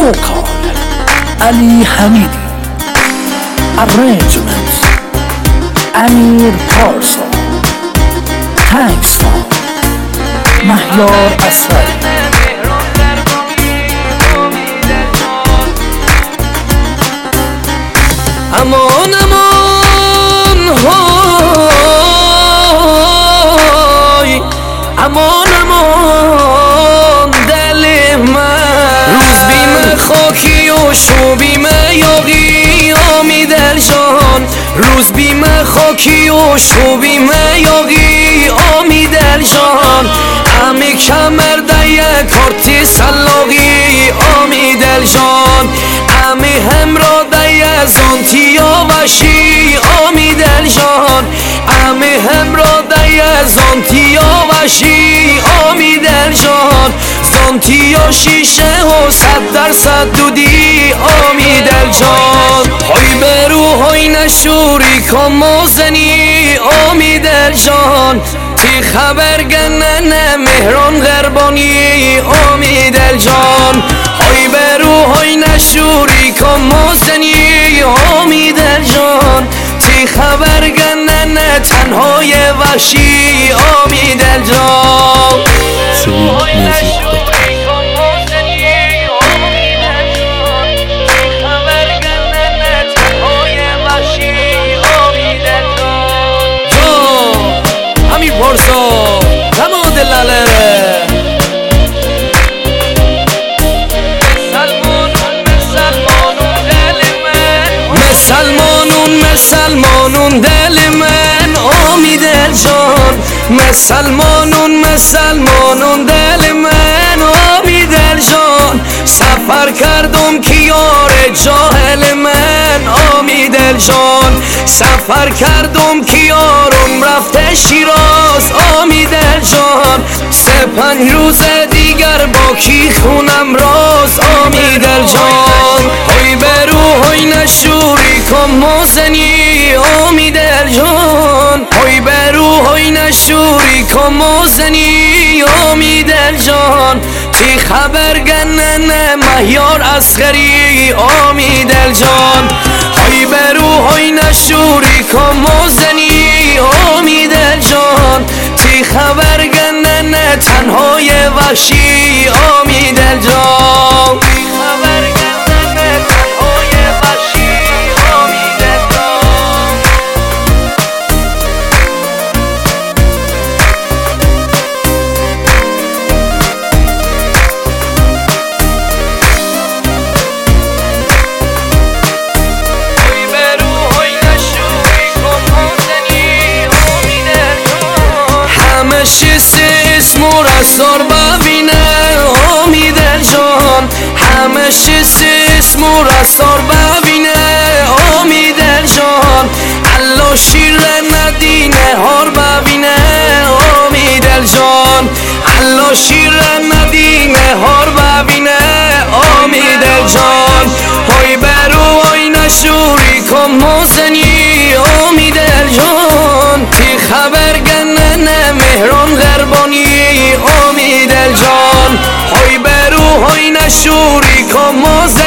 Vocal Ali Hamidi. Arrangements Amir Parsa. Thanks for Mahyar Asghari. امان امان های امان امان دل من، روز بیم خاکی و شو بیم یاقی آمی دل جان، روز بیم خاکی و شو بیم یاقی آمی دل جان، امی کمر دیه کارتی سلاقی آمی دل جان، امی همرا دیه زانتیا وشی آمی دل جان، امی همرا دیه زانتیا وشی آمی دل جان، زانتیا شیشه و 100% دودی آمی دل جان، های برو های نشوری کامازنی آمی دل جان، تی خبر گنن مهران غربانی آمی دل جان، های برو های نشوری کامازنی آمی دل جان، تی خبر گنن تنهای وحشی آمی دل جان. پارسا نماد لالره مسلمانون دل من آمی دل جان، مسلمانون دل من آمی دل جان، سفر کردم که یار جاهل من آمی دل جان، سفر کردم که یارم رفته شیراز آمی دل جان، 3-5 روز دیگر با کی خونم راز آمی دل جان، های برو های نشوری کم موزنی آمی دل جان، های برو های نشوری کم موزنی آمی دل جان، تی خبر گنن مهیار اصغری آمی دل جان، های برو های نشوری کم موزنی آمی دل جان، تی خبر گنن تنهای وحشی آمی دل جان، تی خبر گنن تنهای وحشی آمی دل جان. های برو های نشوری کم موزنی آمی دل جان، همشه اسم و رسار ببینه آمی دل جان، همشه اسم و رسار ببینه آمی دل جان، الله شیر ندینه هار ببینه آمی دل جان، الله شیر ندینه هار ببینه آمی دل جان، های برو های نشوری کم موزنی آمی دل جان، تی خبر گنن مهران غربانی آمی دل جان، های برو های نشوری کم موزنی